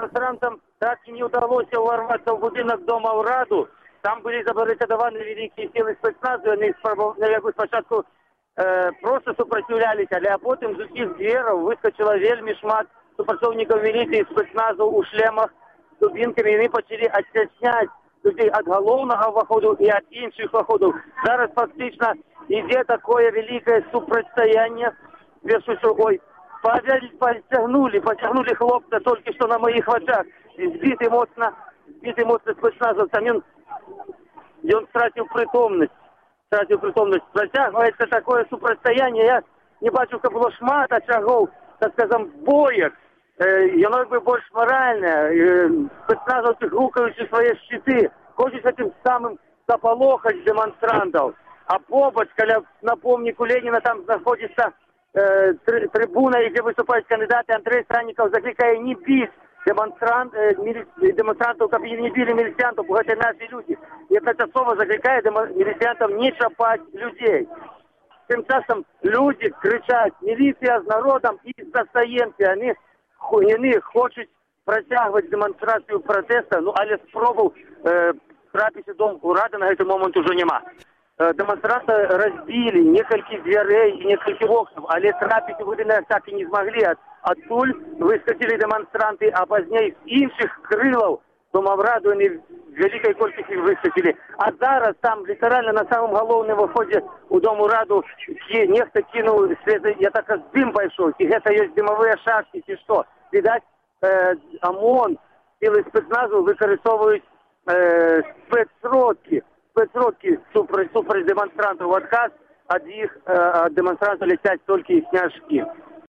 демонстрантам так и не удалось ворваться в будинок Дома Раду. Там были забаррикадованы великие силы спецназу, они спочатку просто сопротивлялись, а потом з усіх дверів вискочило вельми шмат супрацовників міліції спецназу у шлемах з дубинками, і вони почали відтісняти людей від головного виходу і від інших виходів. Зараз фактично йде таке велике супротистояння. Потягнули хлопца только что на моих очах. Сбитый моцно спецназовцем. И он втратил притомность. Протягивается такое супротистояние. Я не бачу, как было шмат очагов, так скажем, боек. Оно бы больше моральное. Спецназовцы рукаючи свои щиты. Хочется тем самым заполохать демонстрантов. А побач, на помнику Ленина, там находится трибуна, где выступают кандидаты. Андрей Странников закликает не бить демонстрантов, как не били милициантов, потому что это наши люди. И это слово закликает милициантов не шапать людей. Тем часом люди кричат: милиция с народом и за стоянки. Они хочуть протягивать демонстрацию протеста, але спробу трапить Дом Ради на этот момент уже нема. Демонстранты разбили несколько дверей и несколько окон, але трапить выданы так и не смогли. Оттуль выскочили демонстранты, а позднее с інших крылов Домовраду они в великой колькости выскочили. А зараз там литерально на самом головном выходе у Дому Раду нехто кинул, я так как дым пошел, и это есть дымовые шашки, и что? Видать, ОМОН, силы спецназу використовують спецродки супротив демонстрантов. Отказ от демонстрантов летять только и сняшки.